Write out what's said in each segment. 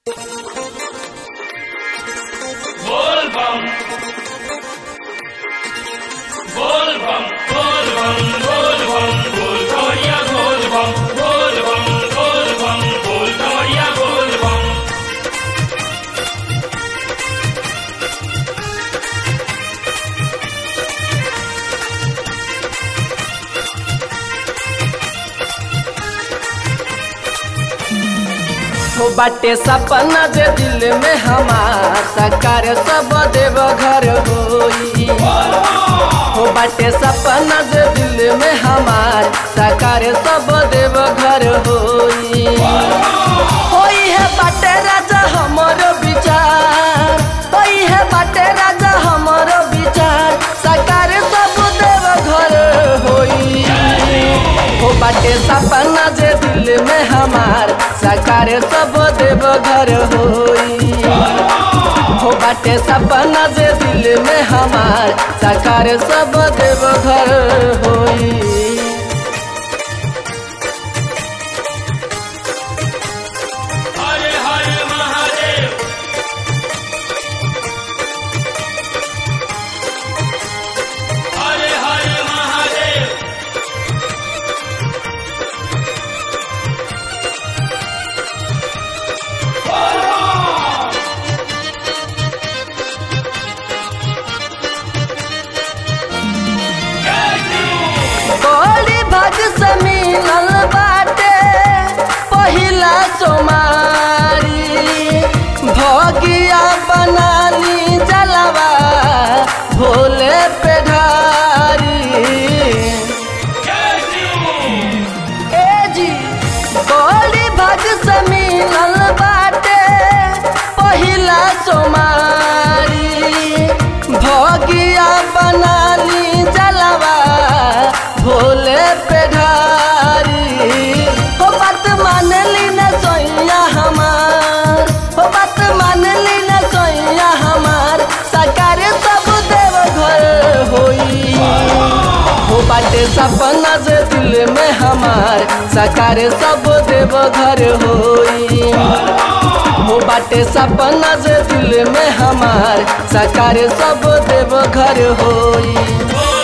हो बाटे सपना जे दिल में हमार साकार सब देव घर होई। हो बाटे सपना जे दिल में हमार साकार सब देव घर होई। होई है बाटे राजा हमरो विचार, होई है बाटे राजा हमरो विचार साकार सब देव घर होई। हो बाटे सपना जे दिल में हमार साकार सब देव घर होई। हो बाटे सपना जे दिल में हमार साकार सब देव घर होई। से मिलल बाटे पहिला सोमारी, भगिया बनाली जलवा भोले पे ढारी। ए जी बड़ी भाग से मिलल बाटे पहिला सोमारी, भगिया बनाली जलवा भोले पे ढारी। हो बात मान ली न सोइया हमार, हो बात मान ली न सोइया हमार साकार सब देव घर होई। हो बाटे सपना जे दिल में हमार साकार सब देव घर होई। हो बाटे सपना जे दिल में हमार साकार सब देव घर होई।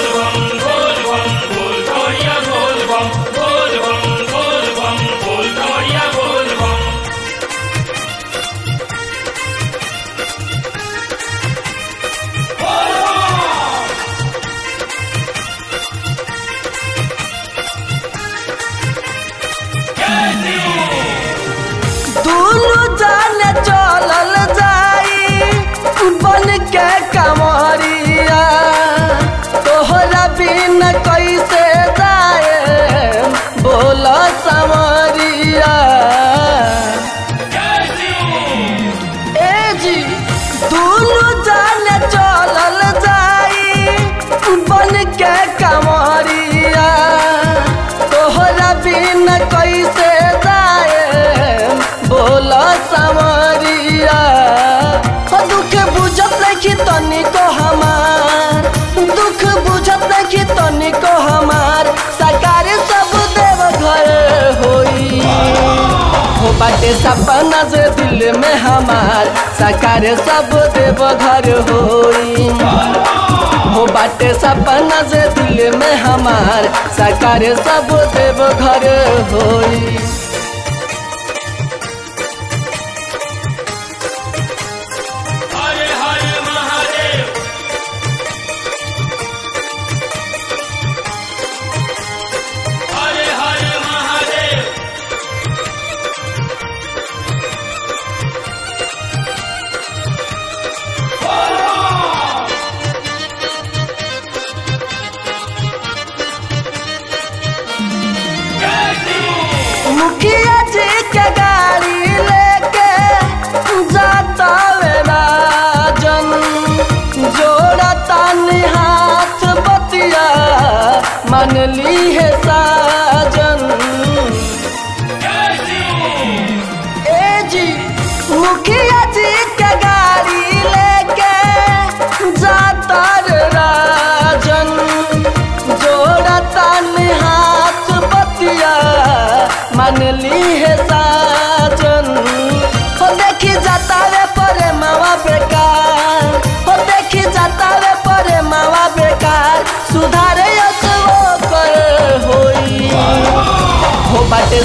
दुनु जाने चलल जाई बन के कमरिया, तोहरा बिन कैसे जाए बोल समरिया। ए जी दुनु जाने चलल जाई बन के कमरिया, तोहरा बिन कैसे जाए बोल समरिया। हो दुख बुझत नहीं तनिको हमार, दुख बुझत नहीं तनिको हमार साकार सब देव घर होई। हो बाटे सपना जे दिल में हमार साकार सब देव घर होई। हो बाटे सपना जे दिल में हमार साकार सब देव घर होई।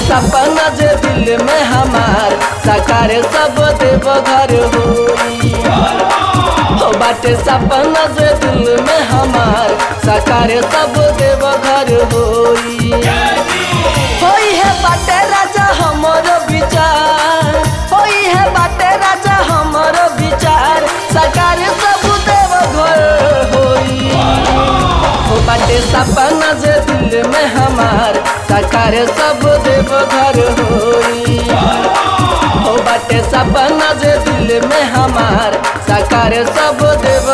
सपना जे दिल में हमार साकार सब देव घर होई। हो बाटे सपना जे दिल में हमार साकार सब देव घर होई। होई है बाटे राजा हमरो विचार, होई है बाटे राजा हमरो विचार साकार सब देव घर होई। हो बाटे सपना जे दिल में हमार साकार सब देव घर होई। हो बाटे सपना जे दिल में हमार साकार सब देव